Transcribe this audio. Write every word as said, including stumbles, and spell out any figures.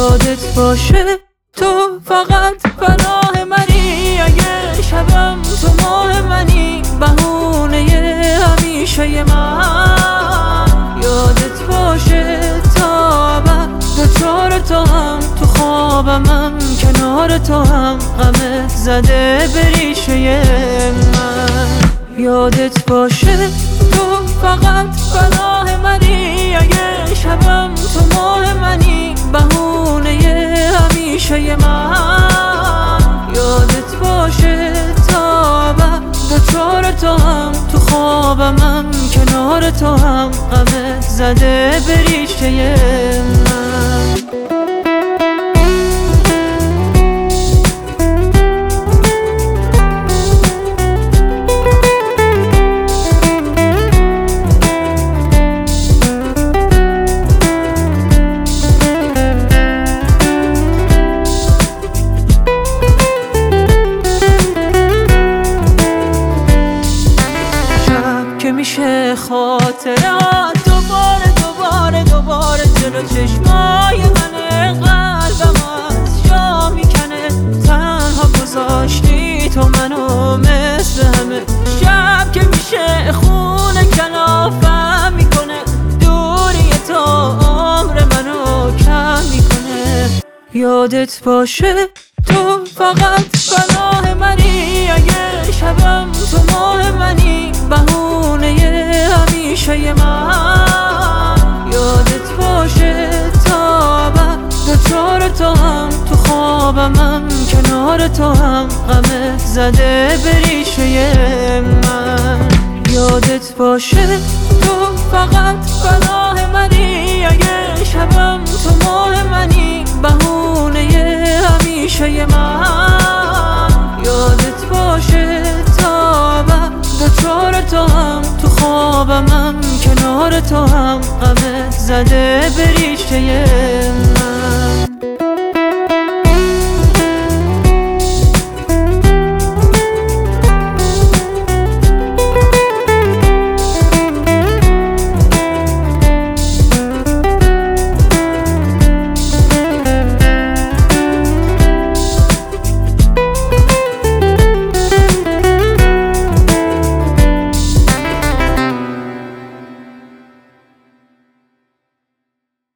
یادت باشه تو فقط پناه منی، اگه شبم تو ماه منی، بهونه همیشه من. یادت باشه تا ابد دوچار تو هم، تو خوابمم کنار تو هم، غمت زده به ریشه من. یادت باشه تو فقط پناه منی، اگه شبم تو ماه منی، بهونه همیشه من. یادت باشه تا ابد دوچار تو هم، تو خوابمم کنار تو هم، غمت زده به ریشه من. که میشه خاطرات دوباره دوباره دوباره جلو چشمای منه، قلبم از جا میکنه، تنها گذاشتی تو منو مثل همه. شب که میشه خونه کلافم میکنه، دوری تو عمر منو کم میکنه. یادت باشه تو فقط پناه منی، اگه شبم تو ماه منی، بهونه همیشه من. یادت باشه تا ابد دوچار تو هم، تو خوابمم کنار تو هم، غمت زده به ریشه من. یادت باشه تو فقط پناه منی، اگه شبم تو ماه منی، بهونه همیشه من. یادت باشه تا ابد دوچار تو هم، تو خوابمم کنار تو هم، غمت زده به ریشه من.